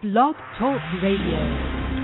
Blog Talk Radio.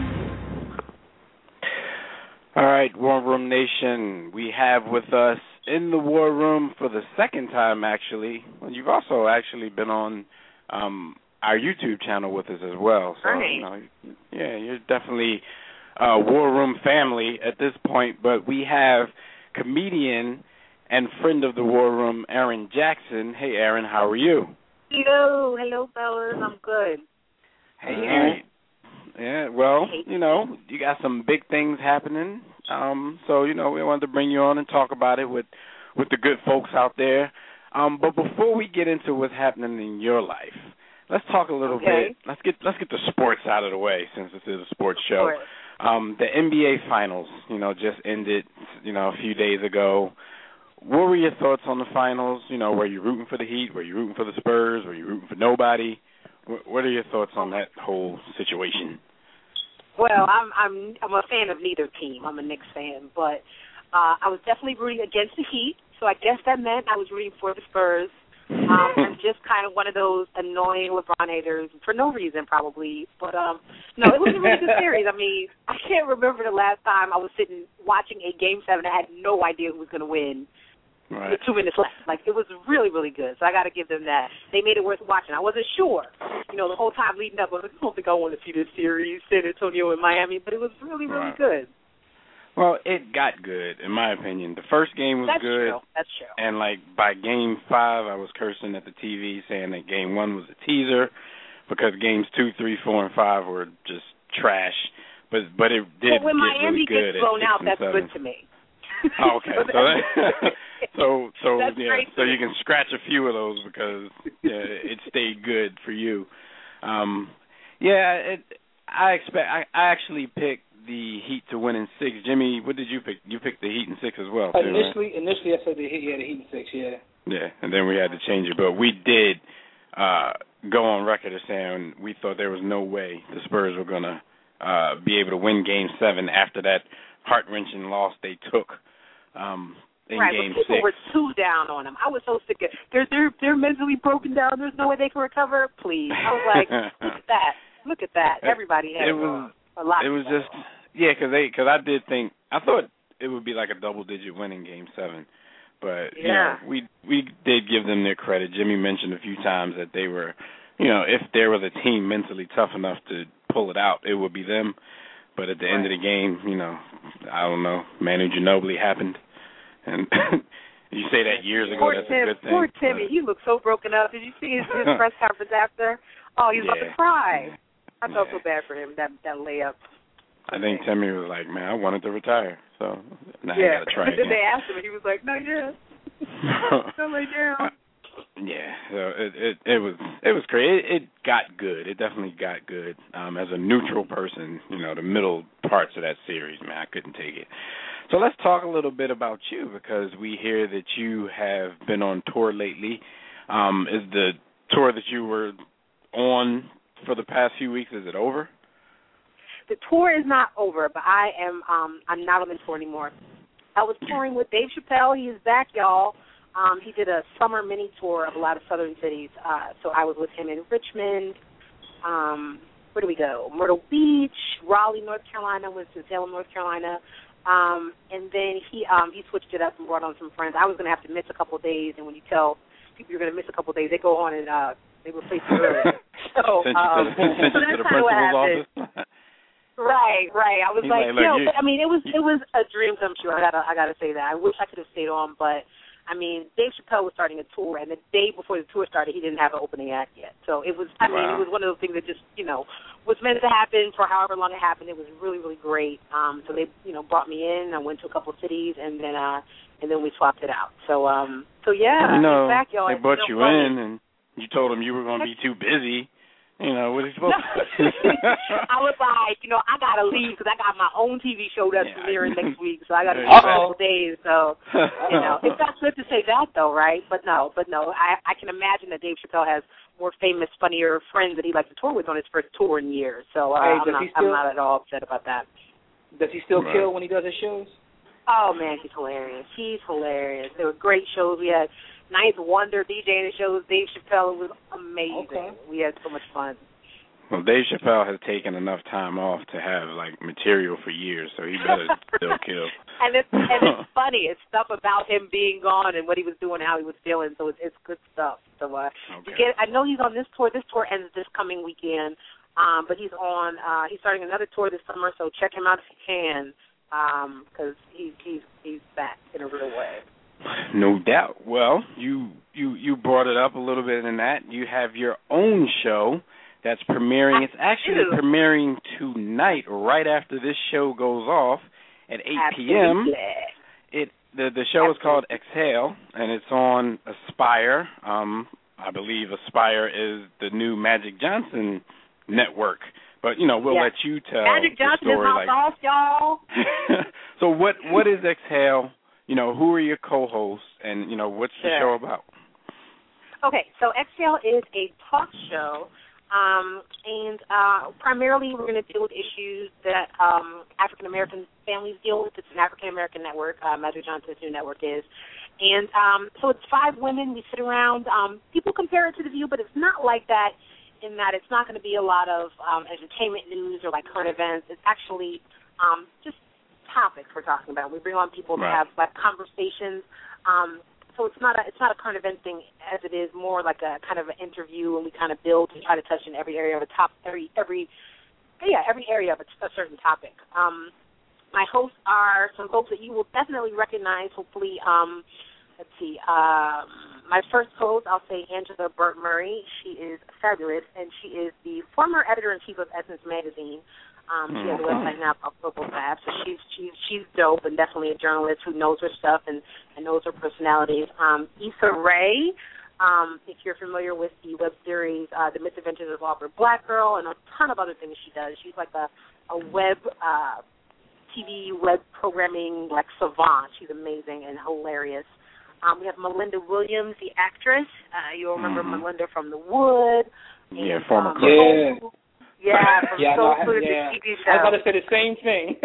All right, War Room Nation, we have with us in the War Room for the second time, actually. Well, you've also actually been on our YouTube channel with us as well. So, right. You're definitely War Room family at this point. But we have comedian and friend of the War Room, Erin Jackson. Hey, Erin, how are you? Hello, fellas. I'm good. Hey, Erin. Yeah, well, you got some big things happening. So, we wanted to bring you on and talk about it with the good folks out there. But before we get into what's happening in your life, let's talk a little bit. Let's get the sports out of the way since this is a sports show. The NBA Finals, just ended, a few days ago. What were your thoughts on the finals? Were you rooting for the Heat? Were you rooting for the Spurs? Were you rooting for nobody? What are your thoughts on that whole situation? Well, I'm a fan of neither team. I'm a Knicks fan, but I was definitely rooting against the Heat, so I guess that meant I was rooting for the Spurs. I'm just kind of one of those annoying LeBron haters for no reason, probably. But no, it was a really good series. I mean, I can't remember the last time I was sitting watching a Game 7 and I had no idea who was going to win. Right. With 2 minutes left. Like, it was really, really good. So I got to give them that. They made it worth watching. I wasn't sure. The whole time leading up, I was like, I don't think I want to see this series, San Antonio and Miami, but it was really, really good. Well, it got good, in my opinion. The first game was good. That's true. And, by Game 5, I was cursing at the TV saying that Game 1 was a teaser because Games 2, 3, 4, and 5 were just trash. But it did when get Miami really good gets blown out, that's 7. good to me. Oh, okay. So you can scratch a few of those because it stayed good for you. I actually picked the Heat to win in 6. Jimmy, what did you pick? You picked the Heat in 6 as well, too, Initially, I said the Heat in 6, yeah. Yeah, and then we had to change it, but we did go on record as saying we thought there was no way the Spurs were going to be able to win Game 7 after that heart-wrenching loss they took in Game 6. People were too down on them. I was so sick of they're mentally broken down. There's no way they can recover. Please. I was like, look at that. Everybody had a lot. It was just because I thought it would be like a double-digit win in Game 7. But we did give them their credit. Jimmy mentioned a few times that they were, if there was a team mentally tough enough to pull it out, it would be them. But at the end of the game, I don't know, Manu Ginobili happened. And you say that years ago, that's a good thing. Poor Timmy, he looked so broken up. Did you see his press conference after? Oh, he was about to cry. I felt so bad for him, that layup. I think Timmy was like, man, I wanted to retire, so now I got to try again. Then they asked him, and he was like, no, don't lay down. Yeah, so it was great. It got good. It definitely got good. As a neutral person, the middle parts of that series, man, I couldn't take it. So let's talk a little bit about you because we hear that you have been on tour lately. Is the tour that you were on for the past few weeks, is it over? The tour is not over, but I'm not on the tour anymore. I was touring with Dave Chappelle. He is back, y'all. He did a summer mini tour of a lot of southern cities. So I was with him in Richmond. Where do we go? Myrtle Beach, Raleigh, North Carolina, Winston-Salem, North Carolina. And then he switched it up and brought on some friends. I was going to have to miss a couple of days, and when you tell people you're going to miss a couple of days, they go on and they replace you early. So that's kind of what happened. Right. I was like, I mean, it was a dream come true. I gotta say that. I wish I could have stayed on, but I mean, Dave Chappelle was starting a tour, and the day before the tour started, he didn't have an opening act yet. So it was, it was one of those things that just, was meant to happen for however long it happened. It was really, really great. So they, brought me in. I went to a couple of cities, and then we swapped it out. So yeah, in fact, y'all, they brought you in, and you told them you were going to be too busy. What are you supposed to do? I was like, I got to leave because I got my own TV show that's premiering next week, so I got to leave a couple days. So, it felt good to say that, though, right? But no, I can imagine that Dave Chappelle has more famous, funnier friends that he likes to tour with on his first tour in years. So I'm not at all upset about that. Does he still kill when he does his shows? Oh, man, he's hilarious. They were great shows. We had Ninth Wonder DJing the shows, Dave Chappelle. It was amazing. Okay. We had so much fun. Well, Dave Chappelle has taken enough time off to have material for years, so he better still kill. And it's funny. It's stuff about him being gone and what he was doing, how he was feeling. So it's good stuff. So okay. I know he's on this tour. This tour ends this coming weekend, but he's on. He's starting another tour this summer. So check him out if you can, because he's back in a real way. No doubt. Well, you brought it up a little bit in that. You have your own show that's premiering. It's actually premiering tonight, right after this show goes off at 8 p.m. The show is called Exhale, and it's on Aspire. I believe Aspire is the new Magic Johnson network. But, we'll let you tell Magic Johnson the story. Is my boss, y'all. So what is Exhale? Who are your co-hosts, and, what's the show about? Okay, so Exhale is a talk show, and primarily we're going to deal with issues that African-American families deal with. It's an African-American network, Magic Johnson's new network is. And so it's 5 women. We sit around. People compare it to The View, but it's not like that in that it's not going to be a lot of entertainment news or current events. It's actually just topics we're talking about. We bring on people to have conversations. So it's not a current event thing as it is more like a kind of an interview, and we kind of build and try to touch in every area of every area of a certain topic. My hosts are some folks that you will definitely recognize. Hopefully, let's see. My first host, I'll say Angela Burt Murray. She is fabulous, and she is the former editor-in-chief of Essence Magazine. She has a website now called Focal Fab, so she's dope and definitely a journalist who knows her stuff and knows her personalities. Issa Rae, if you're familiar with the web series The Misadventures of Aubrey Black Girl, and a ton of other things she does. She's like a web TV web programming savant. She's amazing and hilarious. We have Melinda Williams, the actress. You'll remember Melinda from The Wood. Yeah, former Yeah, from Soul Food, the TV show. I was about to say the same thing.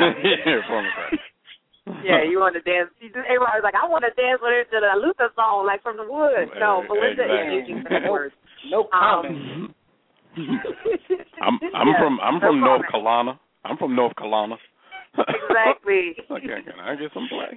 Yeah, you want to dance. Everybody's like, I want to dance with her to the Luther song, from The Wood. No, Melinda is using that word. No comment. I'm from North Carolina. I'm from North Carolina. Exactly. Okay, can I get some play?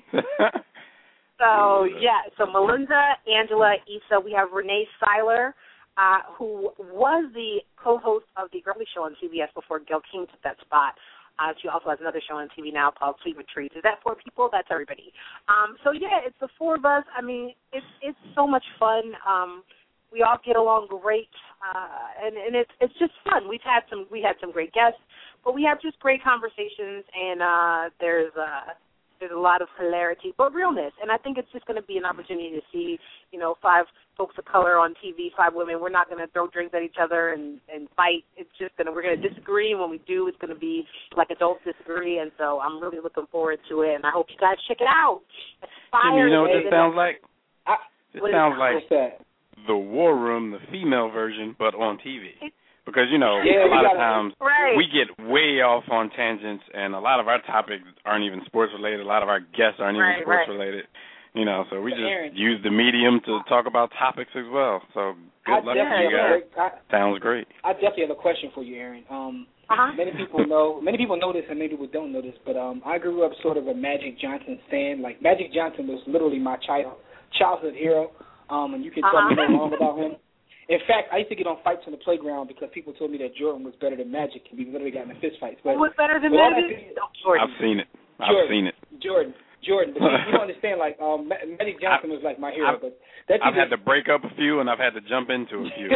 So Melinda, Angela, Issa. We have Renee Seiler, who was the co-host of the early show on CBS before Gail King took that spot. She also has another show on TV now called Sweet Retreats. Is that 4 people? That's everybody. It's the 4 of us. I mean, it's so much fun. We all get along great, and it's just fun. We had some great guests, but we have just great conversations, and there's a lot of hilarity, but realness. And I think it's just going to be an opportunity to see, 5 folks of color on TV, 5 women. We're not going to throw drinks at each other and fight. It's just we're going to disagree, and when we do, it's going to be like adults disagree. And so I'm really looking forward to it, and I hope you guys check it out. Jimmy, you know what this sounds like? It sounds like that? The War Room, the female version, but on TV. Because, a lot of times we get way off on tangents, and a lot of our topics aren't even sports-related. A lot of our guests aren't even sports-related. So we just use the medium to talk about topics as well. So good luck to you guys. Sounds great. I definitely have a question for you, Aaron. Many people know this, and many people don't know this, but I grew up sort of a Magic Johnson fan. Like, Magic Johnson was literally my childhood hero, and you can tell me no wrong about him. In fact, I used to get on fights on the playground because people told me that Jordan was better than Magic, and we literally got in fist fights. But who was better than Magic? I've seen it. Jordan. But you don't understand, Magic Johnson was like my hero. I've had to break up a few, and I've had to jump into a few.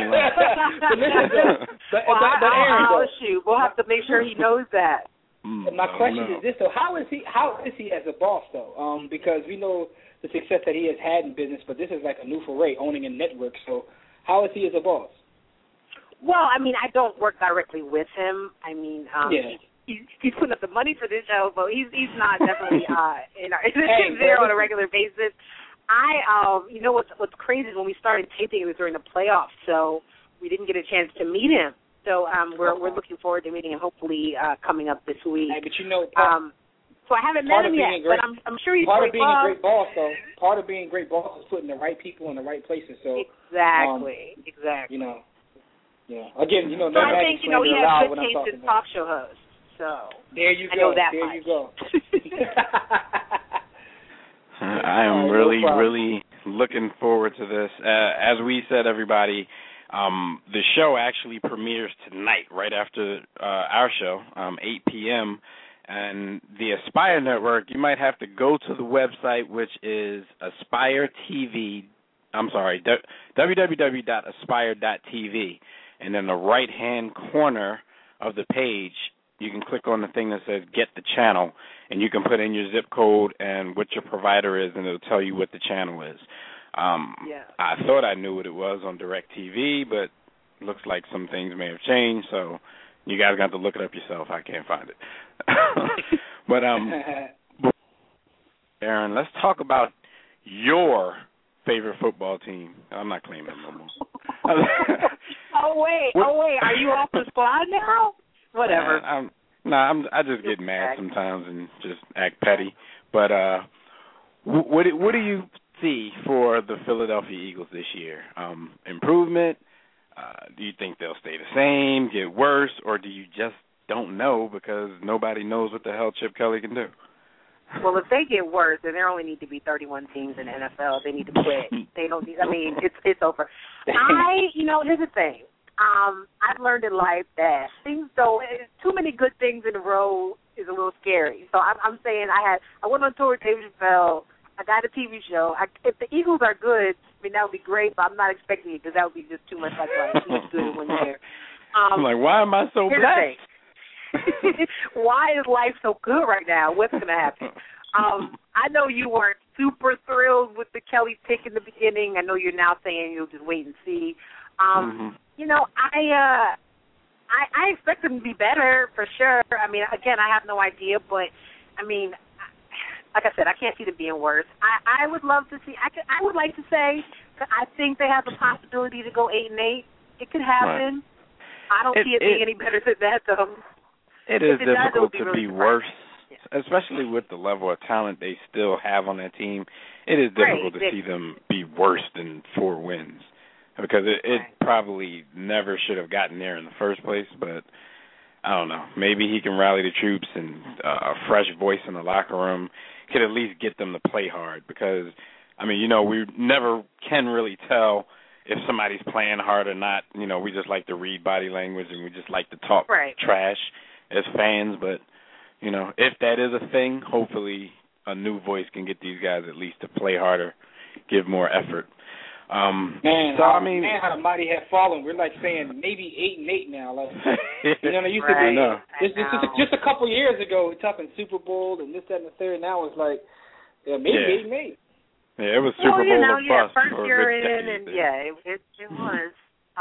We'll have to make sure he knows that. My question is this, though. How is he as a boss, though? Because we know the success that he has had in business, but this is like a new foray, owning a network. So how is he as a boss? Well, I mean, I don't work directly with him. I mean, he's putting up the money for this show, but he's not definitely there on a regular basis. What's crazy is when we started taping, it was during the playoffs, so we didn't get a chance to meet him. So we're looking forward to meeting him, hopefully coming up this week. Hey, but so I haven't met him yet, but I'm sure he's part of being a great boss, though. Part of being a great boss is putting the right people in the right places. So exactly. Yeah. Again, no I think, he has good taste in talk show hosts. So there you go. I know that there much. You go. I am really looking forward to this. As we said, everybody, the show actually premieres tonight, right after our show, 8 p.m., and the Aspire Network, you might have to go to the website, which is www.aspire.tv, and in the right-hand corner of the page, you can click on the thing that says Get the Channel, and you can put in your zip code and what your provider is, and it'll tell you what the channel is. I thought I knew what it was on DirecTV, but looks like some things may have changed, so you guys got to look it up yourself. I can't find it. But, Aaron, let's talk about your favorite football team. I'm not claiming it no more. Oh, wait. Are you off the squad now? Whatever. I just get mad sometimes and just act petty. But what do you see for the Philadelphia Eagles this year? Improvement? Do you think they'll stay the same, get worse, or do you just don't know because nobody knows what the hell Chip Kelly can do? Well, if they get worse, then there only need to be 31 teams in the NFL. They need to quit. They don't need. I mean, it's over. Here's the thing. I've learned in life that things don't. Too many good things in a row is a little scary. So I'm saying I went on tour with David Chappelle. I got a TV show. If the Eagles are good, I mean, that would be great, but I'm not expecting it because that would be just too much like life. He was good in 1 year. I'm like, why am I so blessed? Why is life so good right now? What's going to happen? I know you weren't super thrilled with the Kelly pick in the beginning. I know you're now saying you'll just wait and see. I expect them to be better for sure. I mean, again, I have no idea, but I mean, like I said, I can't see them being worse. I would love to see. I would like to say that I think they have the possibility to go 8-8. It could happen. Right. I don't see it being any better than that, though. It is difficult to be worse, especially with the level of talent they still have on that team. It is difficult to see them be worse than 4 wins because it probably never should have gotten there in the first place. But I don't know. Maybe he can rally the troops and a fresh voice in the locker room could at least get them to play hard because, I mean, we never can really tell if somebody's playing hard or not. We just like to read body language and we just like to talk trash as fans. But, if that is a thing, hopefully a new voice can get these guys at least to play harder, give more effort. How the mighty have fallen. We're like saying maybe 8-8 now. Like, it used to be just a couple years ago, we're talking Super Bowl and this, that, and the third. Now it's like, maybe 8-8. Yeah, it was Super Bowl or bust. First year in, and it was.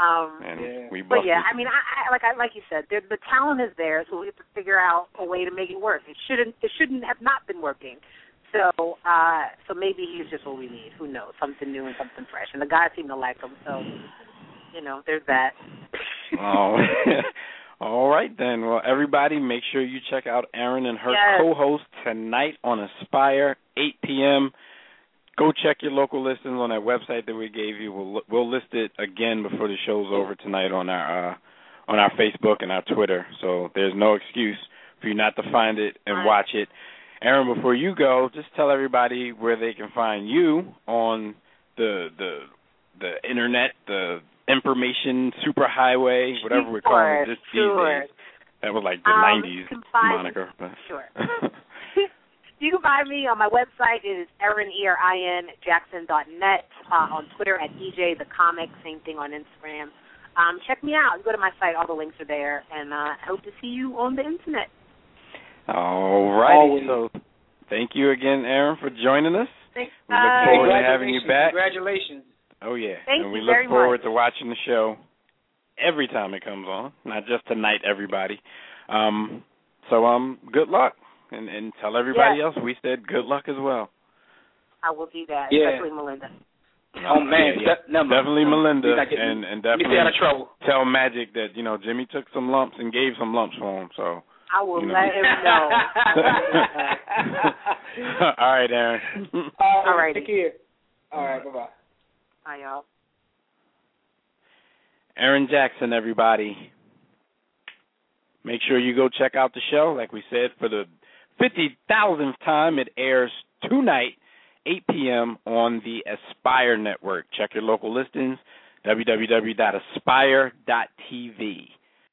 We but I mean, I like you said, the talent is there, so we have to figure out a way to make it work. It shouldn't have not been working. So maybe he's just what we need. Who knows? Something new and something fresh. And the guys seem to like him, so there's that. Oh, all right then. Well, everybody, make sure you check out Erin and her co-host tonight on Aspire, 8 p.m. Go check your local listings on that website that we gave you. We'll list it again before the show's over tonight on our Facebook and our Twitter. So there's no excuse for you not to find it and watch it. Erin, before you go, just tell everybody where they can find you on the internet, the information superhighway, whatever we're calling it these days. That was like the 90s moniker. Sure. You can find me on my website. It is ErinJackson.net. On Twitter at EJ the Comic. Same thing on Instagram. Check me out. Go to my site. All the links are there. And I hope to see you on the internet. All righty. So thank you again, Erin, for joining us. Thanks. We look forward to having you back. Congratulations. Oh, yeah. Thank and we you look very forward much. to watching the show every time it comes on, not just tonight, everybody. Good luck. And tell everybody else we said good luck as well. I will do that, especially Melinda. Oh, man. Definitely Melinda. And definitely out of trouble. Tell Magic that, Jimmy took some lumps and gave some lumps for him. So I will let him know. All right, Erin. All right. Take care. All right, bye-bye. Bye, y'all. Aaron Jackson, everybody. Make sure you go check out the show. Like we said, for the 50,000th time, it airs tonight, 8 p.m. on the Aspire Network. Check your local listings, www.aspire.tv.